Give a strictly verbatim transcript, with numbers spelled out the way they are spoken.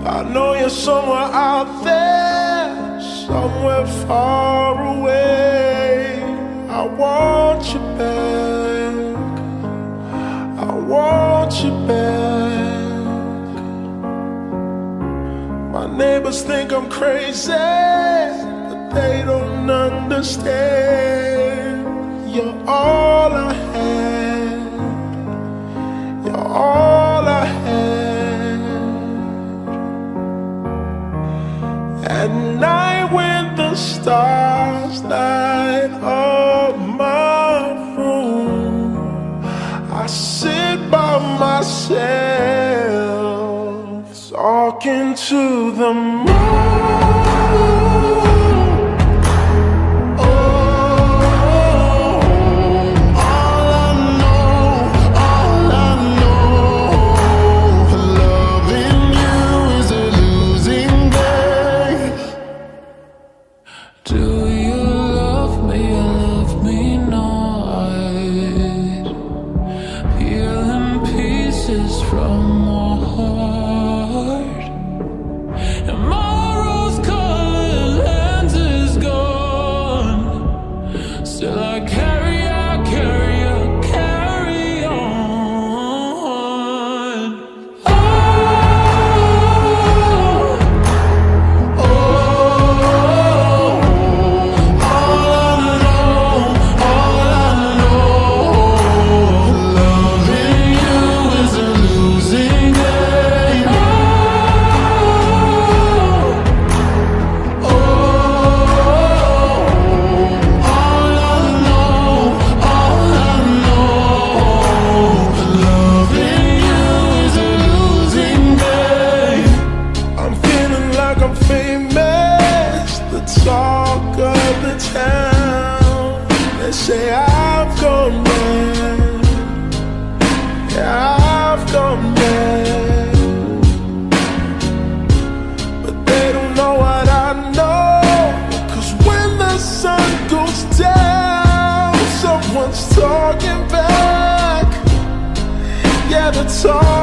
I know you're somewhere out there, somewhere far away. I want you back, I want you back. My neighbors think I'm crazy, but they don't understand. You're all I had, you're all I had. At night when the stars light up my room, I sit by myself, talking to the moon. From my heart, and my rose-colored lens is gone. Still I carry, I carry, I carry on. Oh, oh, all I know, all I know, loving you is a losing game. Oh, oh, all I know, all I know, loving you is a losing game. I'm feeling like I'm famous, the talk of the town. They say I've gone mad, yeah, I've gone mad. But they don't know what I know, 'cause when the sun goes down, someone's talking back. Yeah, the talk